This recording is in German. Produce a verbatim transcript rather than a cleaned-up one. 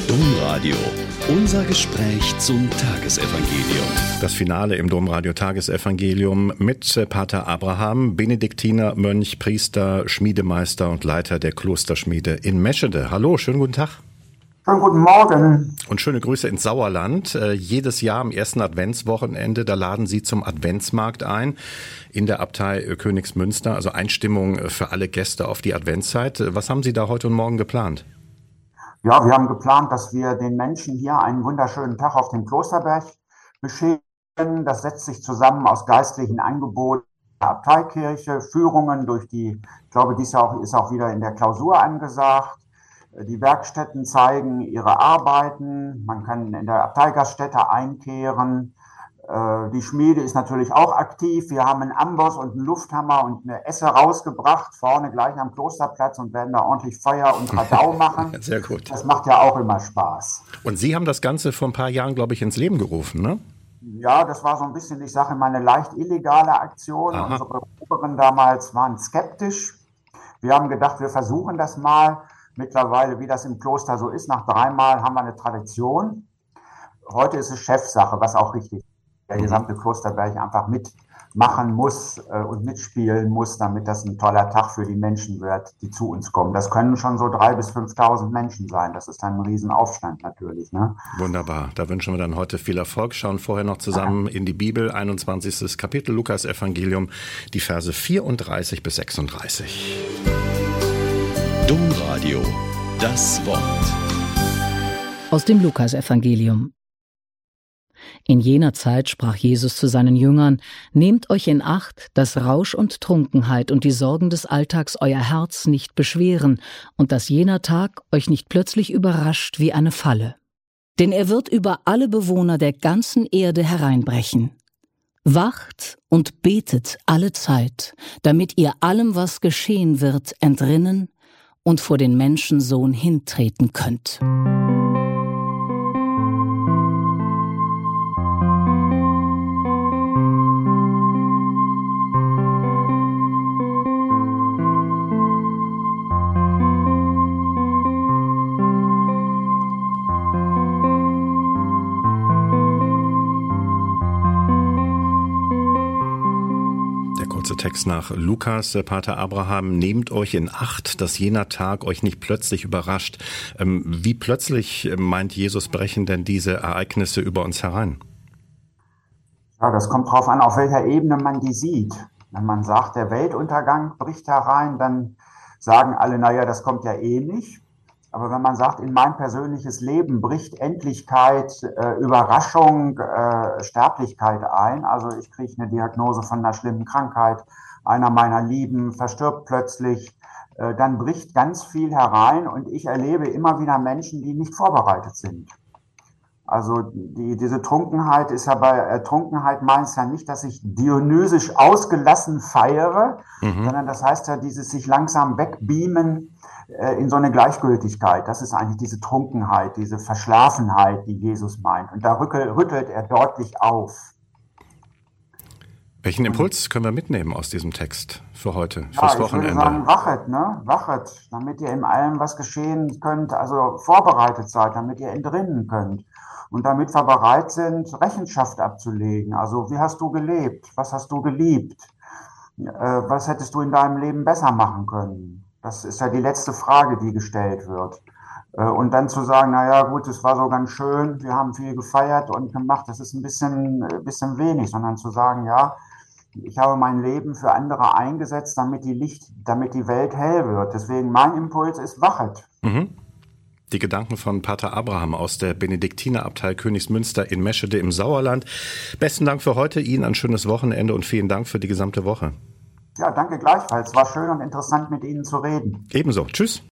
Domradio. Unser Gespräch zum Tagesevangelium. Das Finale im Domradio Tagesevangelium mit Pater Abraham, Benediktiner, Mönch, Priester, Schmiedemeister und Leiter der Klosterschmiede in Meschede. Hallo, schönen guten Tag. Schönen guten Morgen. Und schöne Grüße ins Sauerland. Äh, jedes Jahr am ersten Adventswochenende, da laden Sie zum Adventsmarkt ein in der Abtei Königsmünster. Also Einstimmung für alle Gäste auf die Adventszeit. Was haben Sie da heute und morgen geplant? Ja, wir haben geplant, dass wir den Menschen hier einen wunderschönen Tag auf dem Klosterberg bescheren. Das setzt sich zusammen aus geistlichen Angeboten der Abteikirche, Führungen durch die, ich glaube, dies auch, ist auch wieder in der Klausur angesagt. Die Werkstätten zeigen ihre Arbeiten. Man kann in der Abteigaststätte einkehren. Die Schmiede ist natürlich auch aktiv. Wir haben einen Amboss und einen Lufthammer und eine Esse rausgebracht, vorne gleich am Klosterplatz, und werden da ordentlich Feuer und Radau machen. Sehr gut. Das macht ja auch immer Spaß. Und Sie haben das Ganze vor ein paar Jahren, glaube ich, ins Leben gerufen, ne? Ja, das war so ein bisschen, ich sage immer, eine leicht illegale Aktion. Aha. Unsere Oberen damals waren skeptisch. Wir haben gedacht, wir versuchen das mal. Mittlerweile, wie das im Kloster so ist, nach dreimal haben wir eine Tradition. Heute ist es Chefsache, was auch richtig ist. Der gesamte Klosterberg einfach mitmachen muss äh, und mitspielen muss, damit das ein toller Tag für die Menschen wird, die zu uns kommen. Das können schon so dreitausend bis fünftausend Menschen sein. Das ist dann ein Riesenaufstand natürlich, ne? Wunderbar. Da wünschen wir dann heute viel Erfolg. Schauen vorher noch zusammen in die Bibel, einundzwanzigstes Kapitel, Lukas-Evangelium, die Verse vierunddreißig bis sechsunddreißig. Domradio. Das Wort. Aus dem Lukas-Evangelium. In jener Zeit sprach Jesus zu seinen Jüngern: Nehmt euch in Acht, dass Rausch und Trunkenheit und die Sorgen des Alltags euer Herz nicht beschweren und dass jener Tag euch nicht plötzlich überrascht wie eine Falle. Denn er wird über alle Bewohner der ganzen Erde hereinbrechen. Wacht und betet alle Zeit, damit ihr allem, was geschehen wird, entrinnen und vor den Menschensohn hintreten könnt. Text nach Lukas, Pater Abraham, nehmt euch in Acht, dass jener Tag euch nicht plötzlich überrascht. Ähm, wie plötzlich, meint Jesus, brechen denn diese Ereignisse über uns herein? Ja, das kommt drauf an, auf welcher Ebene man die sieht. Wenn man sagt, der Weltuntergang bricht herein, dann sagen alle, naja, das kommt ja eh nicht. Aber wenn man sagt, in mein persönliches Leben bricht Endlichkeit, äh, Überraschung, äh, Sterblichkeit ein, also ich kriege eine Diagnose von einer schlimmen Krankheit, einer meiner Lieben verstirbt plötzlich, äh, dann bricht ganz viel herein und ich erlebe immer wieder Menschen, die nicht vorbereitet sind. Also die, diese Trunkenheit ist ja bei äh, Trunkenheit meint ja nicht, dass ich dionysisch ausgelassen feiere, mhm. sondern das heißt ja dieses sich langsam wegbeamen äh, in so eine Gleichgültigkeit. Das ist eigentlich diese Trunkenheit, diese Verschlafenheit, die Jesus meint. Und da rückel, rüttelt er deutlich auf. Welchen Impuls können wir mitnehmen aus diesem Text für heute, ja, fürs Wochenende? Ich würde sagen, wachet, ne? Wachet, damit ihr in allem, was geschehen könnt, also vorbereitet seid, damit ihr entrinnen könnt. Und damit wir bereit sind, Rechenschaft abzulegen. Also, wie hast du gelebt? Was hast du geliebt? Äh, was hättest du in deinem Leben besser machen können? Das ist ja die letzte Frage, die gestellt wird. Äh, und dann zu sagen, na ja, gut, es war so ganz schön, wir haben viel gefeiert und gemacht, das ist ein bisschen, ein bisschen wenig, sondern zu sagen, ja, ich habe mein Leben für andere eingesetzt, damit die Licht, damit die Welt hell wird. Deswegen mein Impuls ist, wachet. Mhm. Die Gedanken von Pater Abraham aus der Benediktinerabtei Königsmünster in Meschede im Sauerland. Besten Dank für heute, Ihnen ein schönes Wochenende und vielen Dank für die gesamte Woche. Ja, danke gleichfalls. War schön und interessant, mit Ihnen zu reden. Ebenso. Tschüss.